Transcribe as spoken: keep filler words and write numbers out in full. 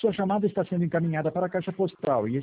sua chamada está sendo encaminhada para a caixa postal e